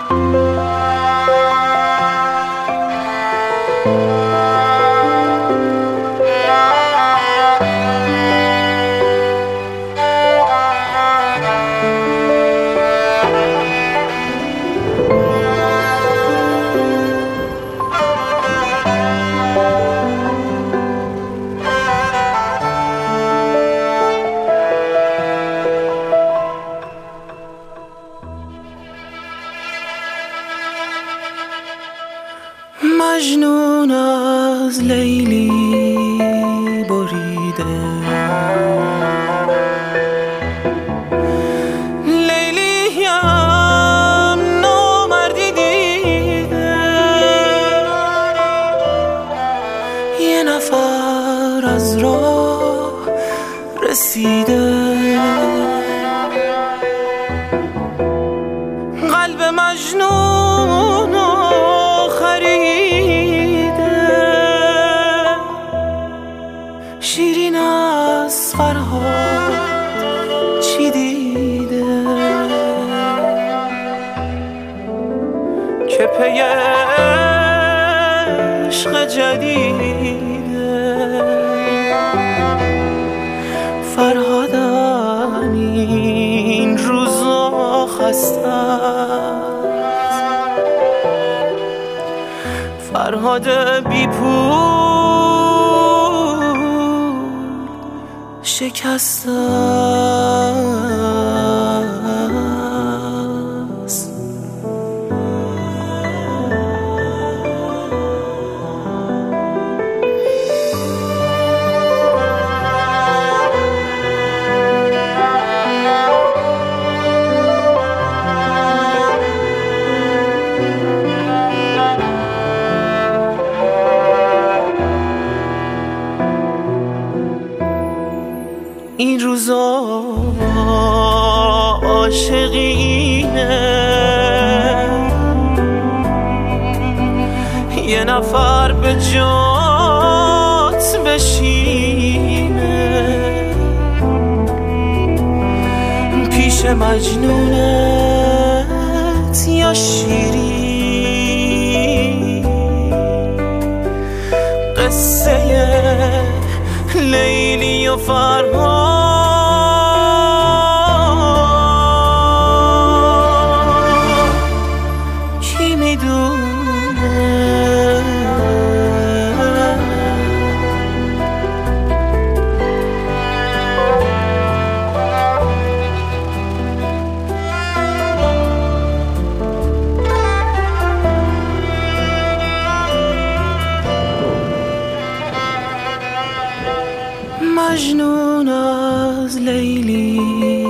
مجنون از لیلی بریده، لیلیم نامردی دیده، یه نفر از راه رسیده، قلب مجنون شیرین از فرهاد چی دیده که پی عشق جدیده. فرهادم این روزا خسته است، فرهاد بی پول شکسته است. این روزا عاشقینه، یه نفر به جات بشینه، پیش مجنونت یا شیرین، قصه لیلی و فرهاد کی میدونه. مجنون از لیلی